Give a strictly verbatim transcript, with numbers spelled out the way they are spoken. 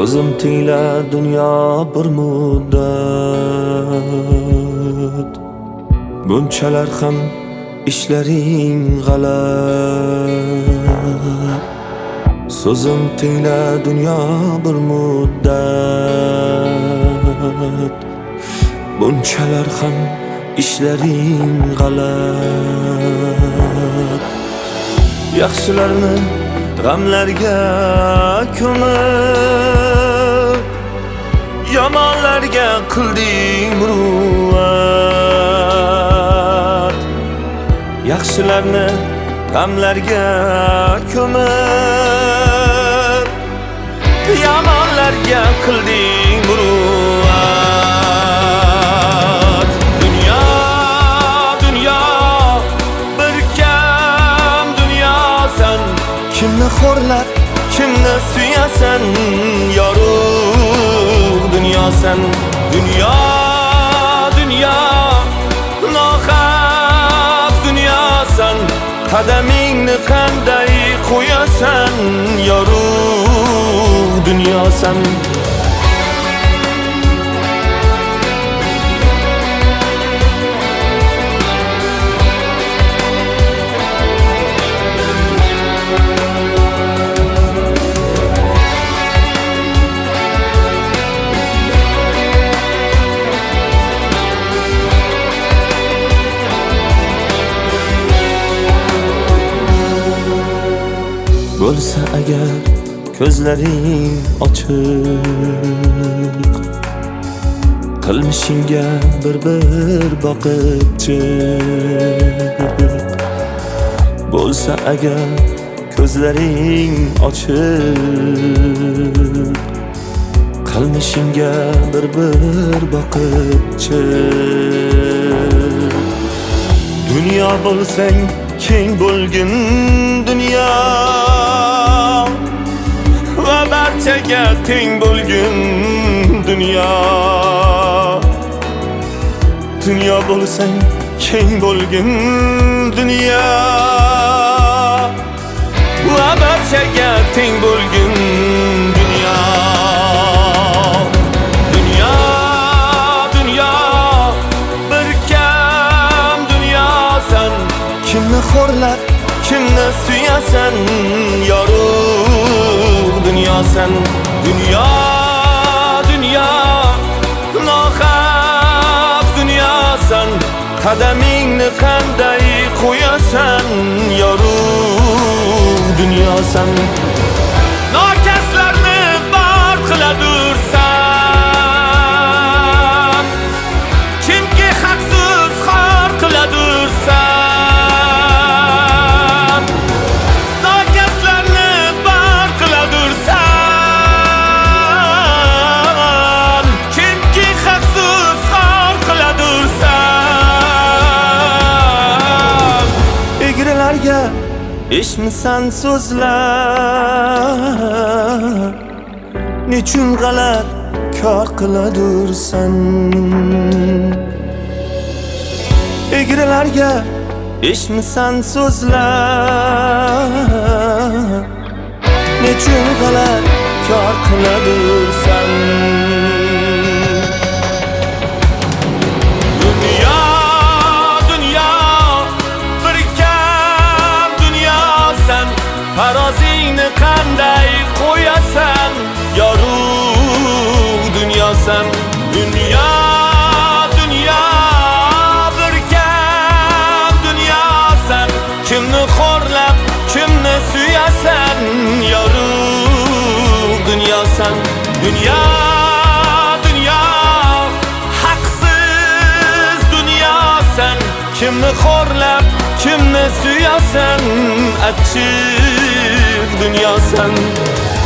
Ko'zim tiyla dunyo bir muddat, bunchalar ham ishlaring g'alat. So'zim tiyla dunyo bir muddat, bunchalar ham ishlaring g'alat. Yaxshilarni g'amlarga ko'mib, yomonlarga qilding muruvvat. Yaxshilarni g'amlarga ko'mib, yomonlarga qilding muruvvat. Dunyo, dunyo, bir kam dunyosan. Kimni xo'rlab, kimni suyasan, yorug' dunyosan. Dunyo, dunyo, nohaq dunyosan. Qadamingni qanday qo'yasan, yorug' dunyosan. Bo'lsa agar ko'zlaring ochiq, qilmishingga bir-bir boqib chiq. Bo'lsa agar ko'zlaring ochiq, qilmishingga bir-bir boqib chiq. Dunyo bo'lsang keng bo'lgin dunyo, va barchaga teng bo'lgin dunyo. Dunyo bo'lsang keng bo'lgin dunyo, va barchaga teng bo'lgin dunyo. Dunyo, dunyo, bir kam dunyosan. Kimni xo'rlab, kimni suyasan, yorug' dunyosan. Dunyo, dunyo, nohaq dunyosan. Qadamingni qanday qo'yasan, yorug' dunyosan. Nokaslarni bor qiladursan, kimki haqsiz xor qiladursan. Nokaslarni bor qiladursan, kimki haqsiz xor qiladursan. Egrilarga eshitmisan so'zlar, nechun g'alat kor qiladursan. Egrilarga eshitmisan so'zlar, nechun g'alat kor qiladursan. Dunyo, dunyo, bir kam dunyosan. Tarozingni qanday qo'yasan, yorug' dunyosan. Dunyo, dunyo, bir kam dunyosan. Kimni xo'rlab, kimni suyasan, yorug' dunyosan. Dunyo, dunyo, haqsiz dunyosan. Kimni xo'rlab, kimni suyasan, achchiq dunyosan.